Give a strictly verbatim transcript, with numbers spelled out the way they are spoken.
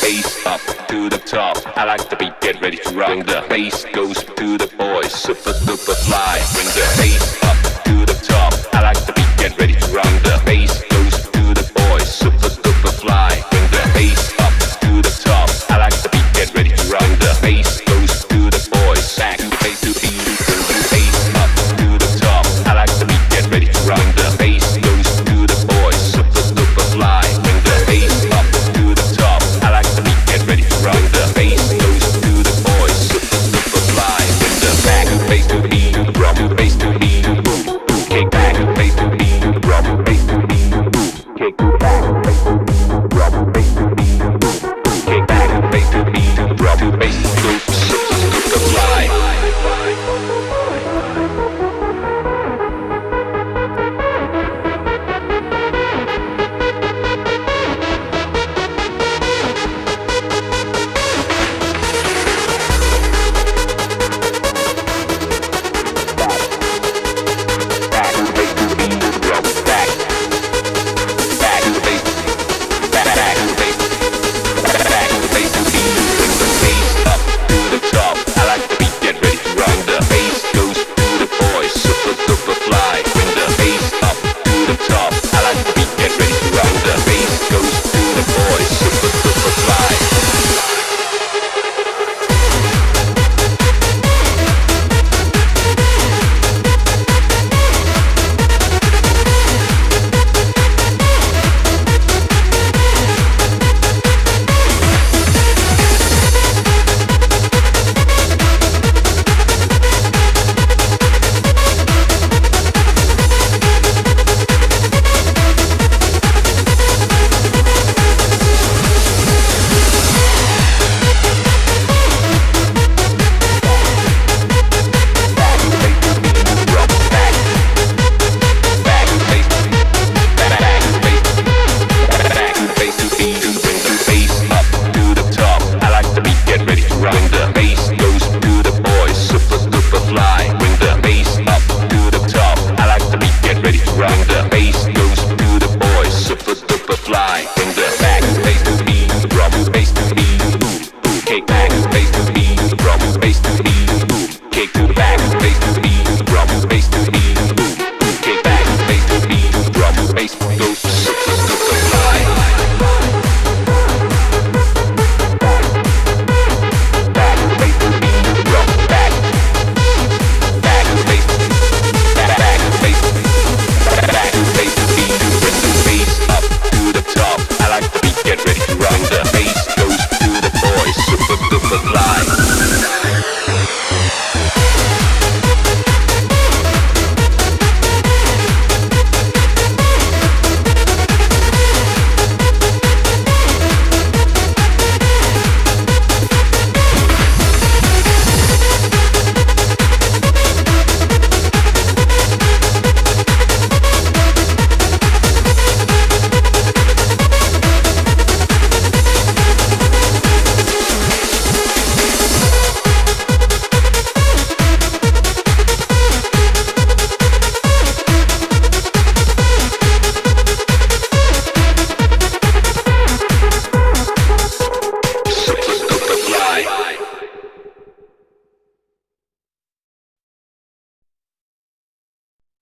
bass up to the top. I like the beat, get ready to rock. Bring the bass goes to the boys, super duper fly. Bring the bass up to the top. I like the beat, get ready to rock. The bass goes to the boys, super duper fly.